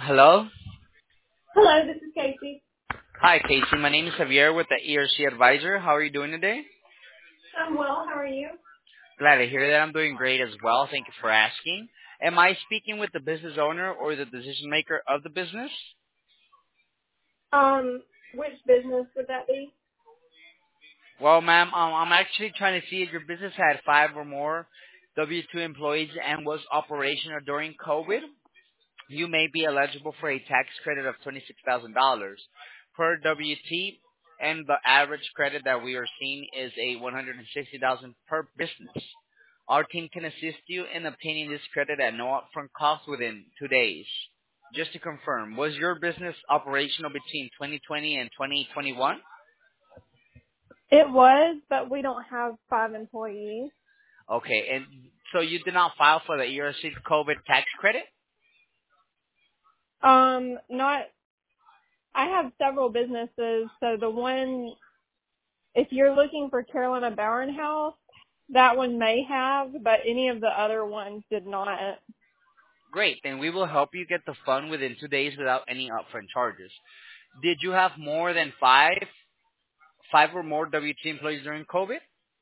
Hello. Hello, this is Casey. Hi, Casey. My name is Javier with the ERC Advisor. How are you doing today? I'm well. How are you? Glad to hear that. I'm doing great as well. Thank you for asking. Am I speaking with the business owner or the decision maker of the business? Which business would that be? Well, ma'am, I'm actually trying to see if your business had 5 or more W-2 employees and was operational during COVID. You may be eligible for a tax credit of $26,000 per WT, and the average credit that we are seeing is a $160,000 per business. Our team can assist you in obtaining this credit at no upfront cost within 2 days. Just to confirm, was your business operational between 2020 and 2021? It was, but we don't have 5 employees. Okay, and so you did not file for the ERC COVID tax credit? Not. I have several businesses, so the one, if you're looking for Carolina Bauernhouse, that one may have, but any of the other ones did not. Great, then we will help you get the fund within 2 days without any upfront charges. Did you have more than five or more WT employees during COVID?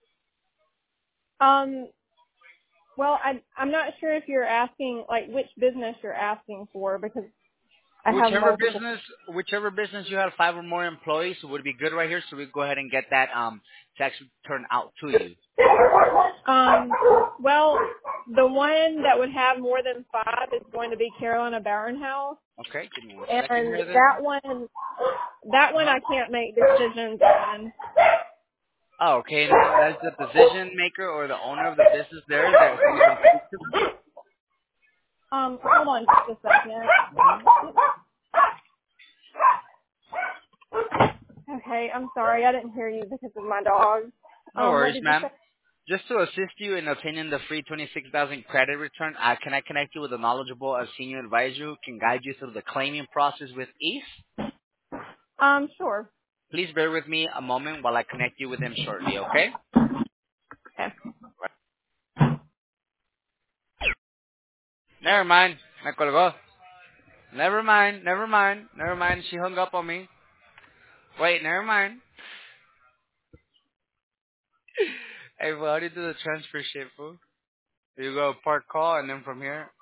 Um, well, I'm not sure if you're asking, like, which business you're asking for, because I have Whichever multiple. business, whichever business you have 5 or more employees would be good right here, so we go ahead and get that tax return out to you. Um, well, the one that would have more than 5 is going to be Carolina Bauernhouse. Okay, give me one second And here then. that one I can't make decisions on. Oh, okay, and as the decision maker or the owner of the business there that so we can speak to them? Hold on just a second. Hmm. Okay, I'm sorry, I didn't hear you because of my dog. No What worries, did you ma'am. say? Just to assist you in obtaining the free 26,000 credit return, can I connect you with a knowledgeable senior advisor who can guide you through the claiming process with ease? Sure. Please bear with me a moment while I connect you with him shortly, okay? Okay. Never mind. Me colgó. Never mind. Never mind. Never mind. She hung up on me. Wait, never mind. Hey, well, how do you do the transfer shit, fool? You go park call and then from here,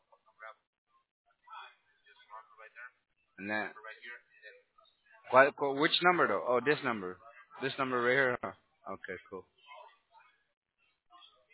and then which number though? Oh, this number. This number right here. Huh? Okay, cool.